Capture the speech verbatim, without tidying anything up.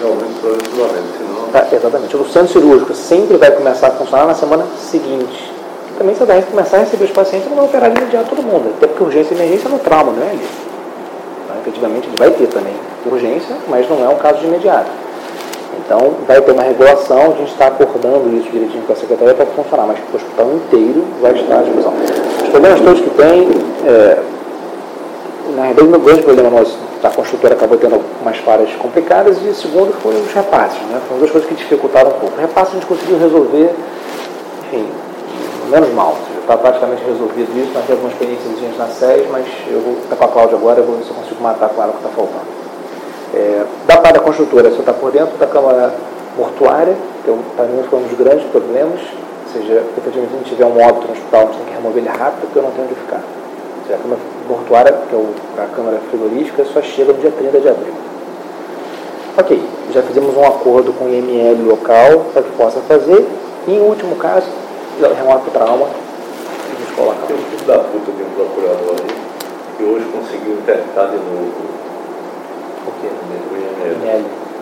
realmente progressivamente, senão... Tá, exatamente. O centro cirúrgico sempre vai começar a funcionar na semana seguinte. Também você vai começar a receber os pacientes, não vai operar de imediato todo mundo. Até porque urgência e emergência é no trauma, não é ali. Então, efetivamente, ele vai ter também urgência, mas não é um caso de imediato. Então, vai ter uma regulação, a gente está acordando isso direitinho com a secretaria para funcionar, mas o hospital inteiro vai estar à disposição. Os problemas todos que tem, é, na realidade, o grande problema nosso da construtora acabou tendo umas falhas complicadas, e o segundo foi os repasses, né? Foram duas coisas que dificultaram um pouco. O repasse a gente conseguiu resolver, enfim, menos mal, está praticamente resolvido isso. Nós temos algumas experiências na S E S, mas eu vou estar com a Cláudia agora, eu vou ver se eu consigo matar com ela o que está faltando. É, da parte da construtora, você está por dentro da câmara mortuária, que para mim foi um dos grandes problemas, ou seja, efetivamente se a gente tiver um óbito no hospital, a gente tem que remover ele rápido, porque eu não tenho onde ficar. Ou seja, a câmara mortuária, que é o, a câmara frigorífica, só chega no dia trinta de abril. Ok, já fizemos um acordo com o I M L local para que possa fazer, e em último caso, remoto trauma, a gente coloca. Tem um filho da puta de um procurador aí, que hoje conseguiu interditar de novo o quê? o I M L. I M L.